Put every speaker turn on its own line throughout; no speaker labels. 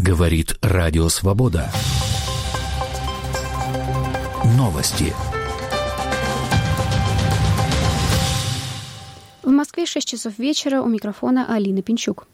Говорит Радио Свобода. Новости.
В Москве 6 часов вечера. У микрофона Алина Пинчук.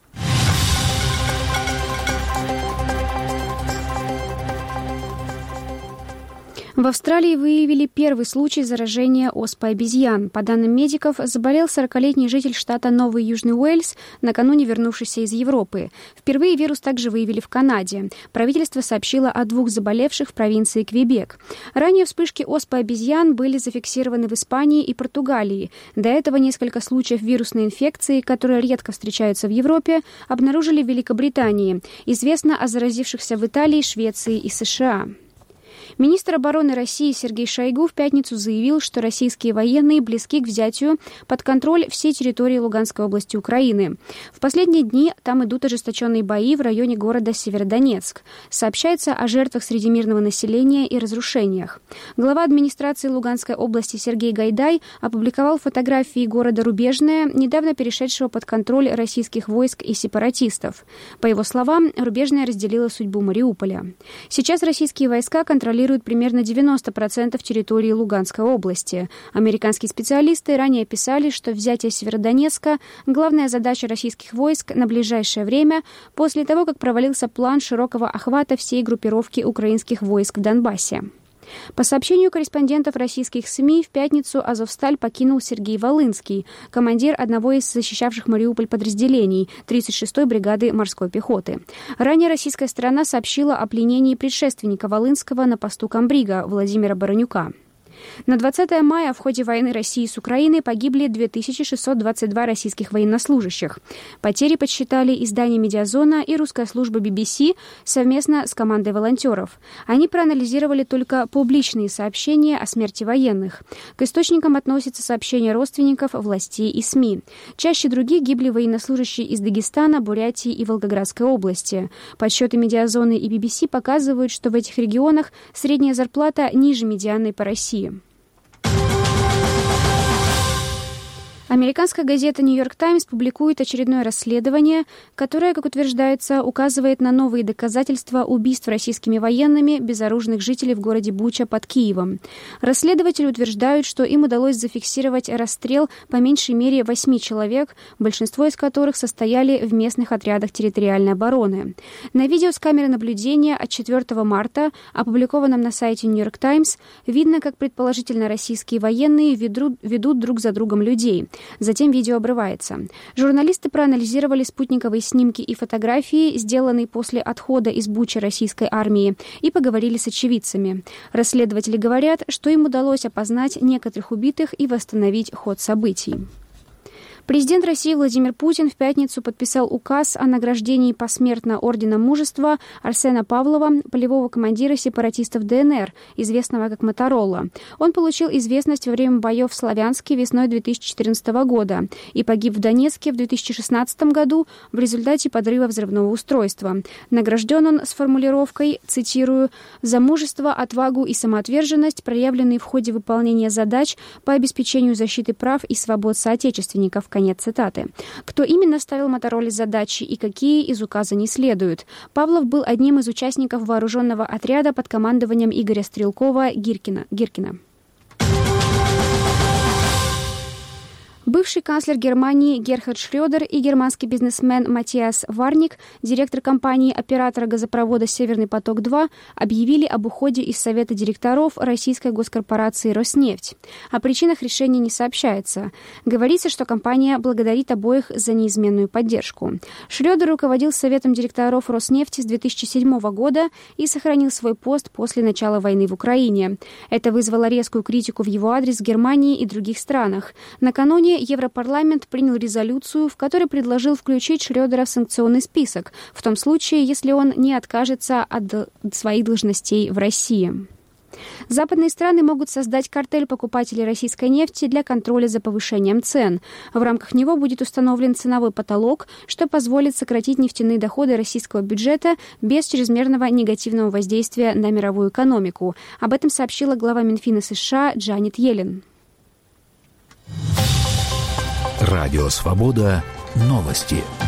В Австралии выявили первый случай заражения оспой обезьян. По данным медиков, заболел 40-летний житель штата Новый Южный Уэльс, накануне вернувшийся из Европы. Впервые вирус также выявили в Канаде. Правительство сообщило о 2 заболевших в провинции Квебек. Ранее вспышки оспы обезьян были зафиксированы в Испании и Португалии. До этого несколько случаев вирусной инфекции, которые редко встречаются в Европе, обнаружили в Великобритании. Известно о заразившихся в Италии, Швеции и США. Министр обороны России Сергей Шойгу в пятницу заявил, что российские военные близки к взятию под контроль всей территории Луганской области Украины. В последние дни там идут ожесточенные бои в районе города Северодонецк. Сообщается о жертвах среди мирного населения и разрушениях. Глава администрации Луганской области Сергей Гайдай опубликовал фотографии города Рубежное, недавно перешедшего под контроль российских войск и сепаратистов. По его словам, Рубежное разделило судьбу Мариуполя. Сейчас российские войска контролируют примерно 90% территории Луганской области. Американские специалисты ранее писали, что взятие Северодонецка – главная задача российских войск на ближайшее время после того, как провалился план широкого охвата всей группировки украинских войск в Донбассе. По сообщению корреспондентов российских СМИ, в пятницу Азовсталь покинул Сергей Волынский, командир одного из защищавших Мариуполь подразделений 36-й бригады морской пехоты. Ранее российская сторона сообщила о пленении предшественника Волынского на посту комбрига Владимира Баранюка. На 20 мая в ходе войны России с Украиной погибли 2622 российских военнослужащих. Потери подсчитали издание «Медиазона» и русская служба BBC совместно с командой волонтеров. Они проанализировали только публичные сообщения о смерти военных. К источникам относятся сообщения родственников, властей и СМИ. Чаще других гибли военнослужащие из Дагестана, Бурятии и Волгоградской области. Подсчеты «Медиазоны» и BBC показывают, что в этих регионах средняя зарплата ниже медианной по России. Американская газета «Нью-Йорк Таймс» публикует очередное расследование, которое, как утверждается, указывает на новые доказательства убийств российскими военными безоружных жителей в городе Буча под Киевом. Расследователи утверждают, что им удалось зафиксировать расстрел по меньшей мере 8 человек, большинство из которых состояли в местных отрядах территориальной обороны. На видео с камеры наблюдения от 4 марта, опубликованном на сайте «Нью-Йорк Таймс», видно, как предположительно российские военные ведут друг за другом людей. Затем видео обрывается. Журналисты проанализировали спутниковые снимки и фотографии, сделанные после отхода из Бучи российской армии, и поговорили с очевидцами. Расследователи говорят, что им удалось опознать некоторых убитых и восстановить ход событий. Президент России Владимир Путин в пятницу подписал указ о награждении посмертно Орденом Мужества Арсена Павлова, полевого командира сепаратистов ДНР, известного как Моторолла. Он получил известность во время боев в Славянске весной 2014 года и погиб в Донецке в 2016 году в результате подрыва взрывного устройства. Награжден он с формулировкой, цитирую, «за мужество, отвагу и самоотверженность, проявленные в ходе выполнения задач по обеспечению защиты прав и свобод соотечественников». Конец цитаты. Кто именно ставил Моторолле задачи и какие из указа не следуют? Павлов был одним из участников вооруженного отряда под командованием Игоря Стрелкова-Гиркина. Бывший канцлер Германии Герхард Шрёдер и германский бизнесмен Матиас Варник, директор компании-оператора газопровода «Северный поток-2», объявили об уходе из совета директоров российской госкорпорации «Роснефть». О причинах решения не сообщается. Говорится, что компания благодарит обоих за неизменную поддержку. Шрёдер руководил советом директоров «Роснефти» с 2007 года и сохранил свой пост после начала войны в Украине. Это вызвало резкую критику в его адрес в Германии и других странах. Накануне Европарламент принял резолюцию, в которой предложил включить Шрёдера в санкционный список, в том случае, если он не откажется от своих должностей в России. Западные страны могут создать картель покупателей российской нефти для контроля за повышением цен. В рамках него будет установлен ценовой потолок, что позволит сократить нефтяные доходы российского бюджета без чрезмерного негативного воздействия на мировую экономику. Об этом сообщила глава Минфина США Джанет Йеллен.
Радио «Свобода». Новости.